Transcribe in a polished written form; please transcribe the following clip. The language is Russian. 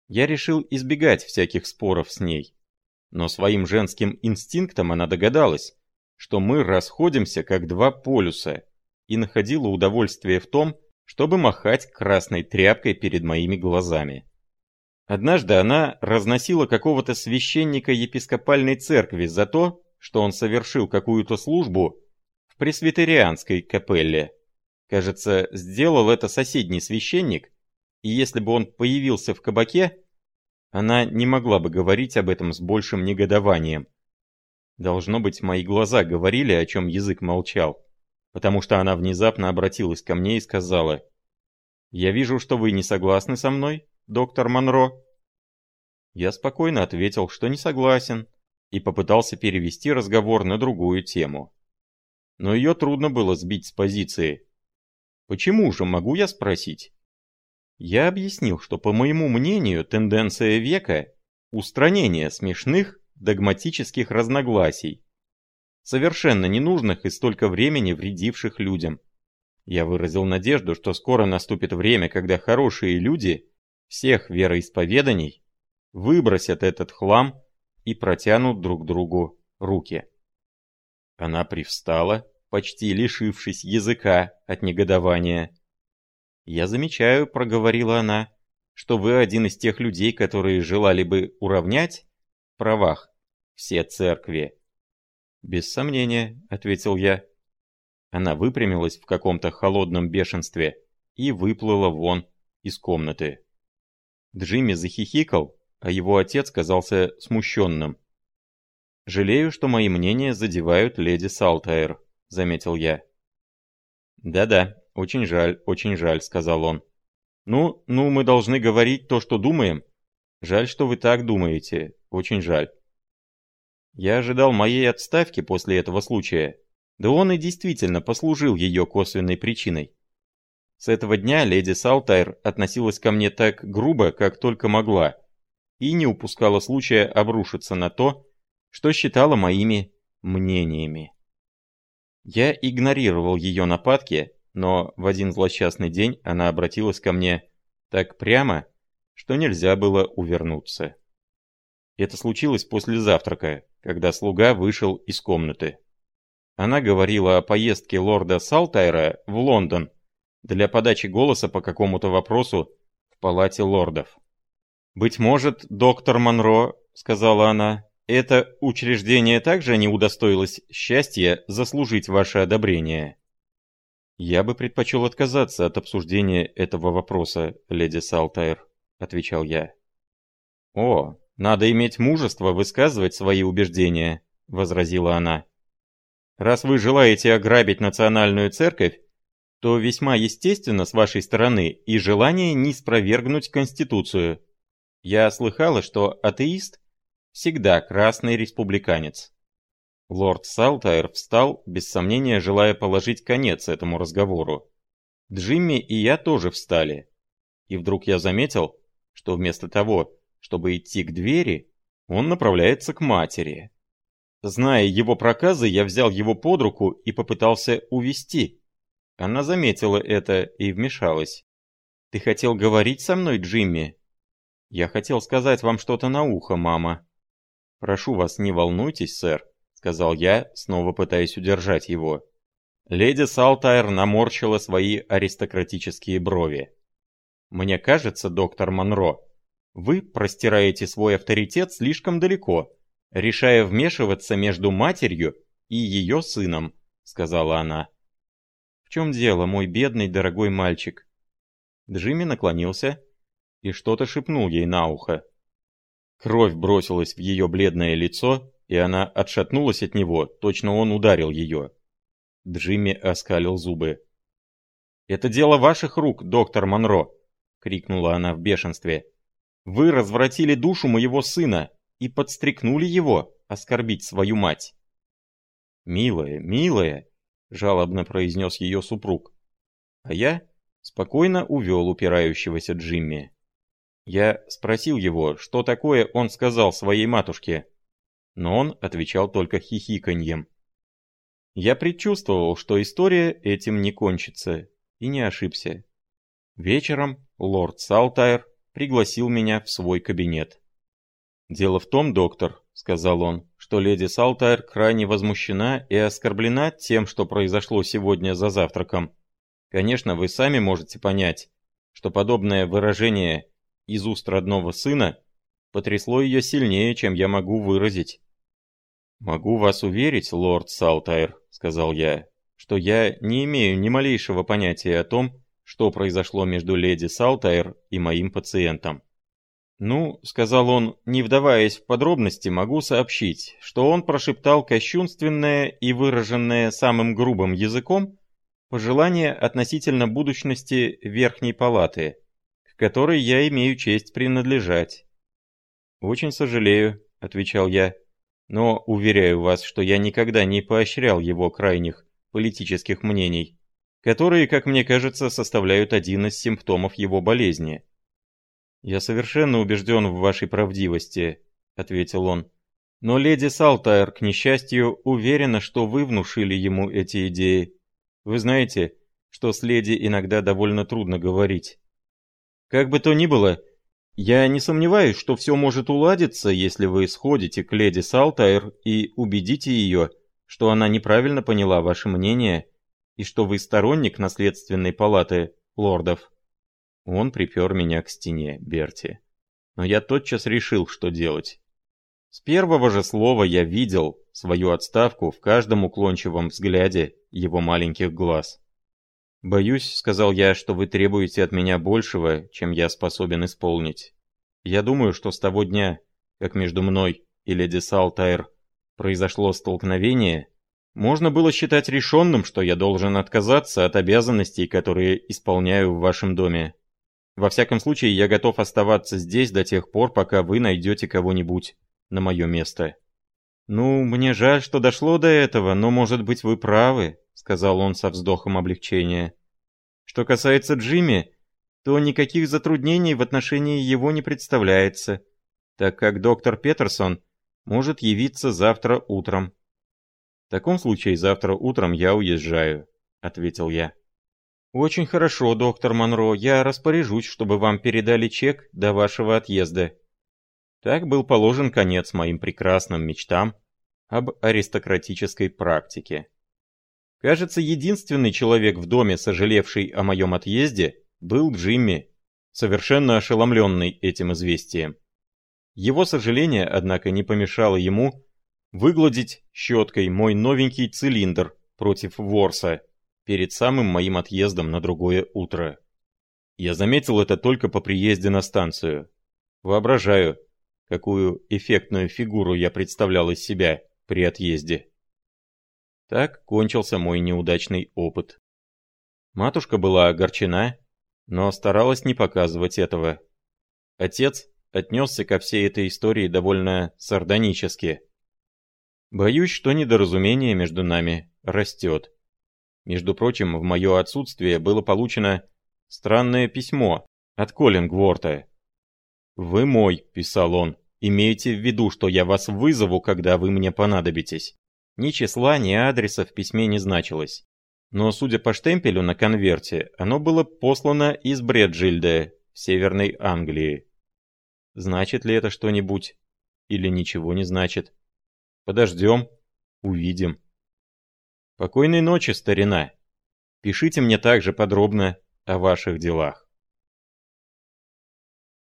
Я решил избегать всяких споров с ней. Но своим женским инстинктом она догадалась, что мы расходимся как два полюса, и находила удовольствие в том, чтобы махать красной тряпкой перед моими глазами. Однажды она разносила какого-то священника епископальной церкви за то, что он совершил какую-то службу в пресвитерианской капелле. Кажется, сделал это соседний священник, и если бы он появился в кабаке, она не могла бы говорить об этом с большим негодованием. Должно быть, мои глаза говорили, о чем язык молчал, потому что она внезапно обратилась ко мне и сказала: «Я вижу, что вы не согласны со мной, доктор Монро». Я спокойно ответил, что не согласен, и попытался перевести разговор на другую тему. Но ее трудно было сбить с позиции. «Почему же, могу я спросить?» Я объяснил, что, по моему мнению, тенденция века – устранение смешных догматических разногласий, совершенно ненужных и столько времени вредивших людям. Я выразил надежду, что скоро наступит время, когда хорошие люди всех вероисповеданий выбросят этот хлам и протянут друг другу руки. Она привстала, почти лишившись языка от негодования. «Я замечаю», — проговорила она, — «что вы один из тех людей, которые желали бы уравнять в правах все церкви». «Без сомнения», — ответил я. Она выпрямилась в каком-то холодном бешенстве и выплыла вон из комнаты. Джимми захихикал, а его отец казался смущенным. «Жалею, что мои мнения задевают леди Салтайр», — заметил я. «Да-да, очень жаль», — сказал он. «Ну, мы должны говорить то, что думаем. Жаль, что вы так думаете, очень жаль». Я ожидал моей отставки после этого случая, да он и действительно послужил ее косвенной причиной. С этого дня леди Салтайр относилась ко мне так грубо, как только могла, и не упускала случая обрушиться на то, что считала моими мнениями. Я игнорировал ее нападки, но в один злосчастный день она обратилась ко мне так прямо, что нельзя было увернуться. Это случилось после завтрака, когда слуга вышел из комнаты. Она говорила о поездке лорда Салтайра в Лондон для подачи голоса по какому-то вопросу в палате лордов. «Быть может, доктор Монро, — сказала она, — это учреждение также не удостоилось счастья заслужить ваше одобрение». «Я бы предпочел отказаться от обсуждения этого вопроса, леди Салтайр», — отвечал я. «О, надо иметь мужество высказывать свои убеждения», — возразила она. «Раз вы желаете ограбить национальную церковь, то весьма естественно с вашей стороны и желание не спровергнуть Конституцию. Я слыхала, что атеист всегда красный республиканец». Лорд Салтайр встал, без сомнения желая положить конец этому разговору. Джимми и я тоже встали. И вдруг я заметил, что вместо того, чтобы идти к двери, он направляется к матери. Зная его проказы, я взял его под руку и попытался увести. Она заметила это и вмешалась. «Ты хотел говорить со мной, Джимми?» «Я хотел сказать вам что-то на ухо, мама». «Прошу вас, не волнуйтесь, сэр», — сказал я, снова пытаясь удержать его. Леди Салтайр наморщила свои аристократические брови. «Мне кажется, доктор Монро, вы простираете свой авторитет слишком далеко, решая вмешиваться между матерью и ее сыном», — сказала она. «В чем дело, мой бедный дорогой мальчик?» Джимми наклонился и что-то шепнул ей на ухо. Кровь бросилась в ее бледное лицо, и она отшатнулась от него, точно он ударил ее. Джимми оскалил зубы. «Это дело ваших рук, доктор Монро!» — крикнула она в бешенстве. «Вы развратили душу моего сына и подстрекнули его оскорбить свою мать!» «Милая, милая!» — жалобно произнес ее супруг. А я спокойно увел упирающегося Джимми. Я спросил его, что такое он сказал своей матушке, но он отвечал только хихиканьем. Я предчувствовал, что история этим не кончится, и не ошибся. Вечером лорд Салтайр пригласил меня в свой кабинет. «Дело в том, доктор», — сказал он, — «что леди Салтайр крайне возмущена и оскорблена тем, что произошло сегодня за завтраком. Конечно, вы сами можете понять, что подобное выражение из уст родного сына потрясло ее сильнее, чем я могу выразить». «Могу вас уверить, лорд Салтайр», — сказал я, — «что я не имею ни малейшего понятия о том, что произошло между леди Салтайр и моим пациентом». «Ну, — сказал он, не вдаваясь в подробности, могу сообщить, что он прошептал кощунственное и выраженное самым грубым языком пожелание относительно будущности Верхней Палаты, к которой я имею честь принадлежать». «Очень сожалею», — отвечал я, — «но уверяю вас, что я никогда не поощрял его крайних политических мнений, которые, как мне кажется, составляют один из симптомов его болезни». «Я совершенно убежден в вашей правдивости», — ответил он. «Но леди Салтайр, к несчастью, уверена, что вы внушили ему эти идеи. Вы знаете, что с леди иногда довольно трудно говорить. Как бы то ни было, я не сомневаюсь, что все может уладиться, если вы сходите к леди Салтайр и убедите ее, что она неправильно поняла ваше мнение и что вы сторонник наследственной палаты лордов». Он припер меня к стене, Берти. Но я тотчас решил, что делать. С первого же слова я видел свою отставку в каждом уклончивом взгляде его маленьких глаз. «Боюсь, — сказал я, — что вы требуете от меня большего, чем я способен исполнить. Я думаю, что с того дня, как между мной и леди Салтайр произошло столкновение, можно было считать решенным, что я должен отказаться от обязанностей, которые исполняю в вашем доме. Во всяком случае, я готов оставаться здесь до тех пор, пока вы найдете кого-нибудь на мое место». «Ну, мне жаль, что дошло до этого, но, может быть, вы правы», — сказал он со вздохом облегчения. «Что касается Джимми, то никаких затруднений в отношении его не представляется, так как доктор Петерсон может явиться завтра утром». «В таком случае завтра утром я уезжаю», — ответил я. «Очень хорошо, доктор Монро, я распоряжусь, чтобы вам передали чек до вашего отъезда». Так был положен конец моим прекрасным мечтам об аристократической практике. Кажется, единственный человек в доме, сожалевший о моем отъезде, был Джимми, совершенно ошеломленный этим известием. Его сожаление, однако, не помешало ему выгладить щеткой мой новенький цилиндр против ворса перед самым моим отъездом на другое утро. Я заметил это только по приезде на станцию. Воображаю, какую эффектную фигуру я представлял из себя при отъезде. Так кончился мой неудачный опыт. Матушка была огорчена, но старалась не показывать этого. Отец отнесся ко всей этой истории довольно сардонически. Боюсь, что недоразумение между нами растет. Между прочим, в мое отсутствие было получено странное письмо от Коллингворта. «Вы мой», — писал он, — «имейте в виду, что я вас вызову, когда вы мне понадобитесь». Ни числа, ни адреса в письме не значилось. Но, судя по штемпелю на конверте, оно было послано из Бреджильда, в Северной Англии. Значит ли это что-нибудь? Или ничего не значит? Подождем, увидим. Покойной ночи, старина. Пишите мне также подробно о ваших делах.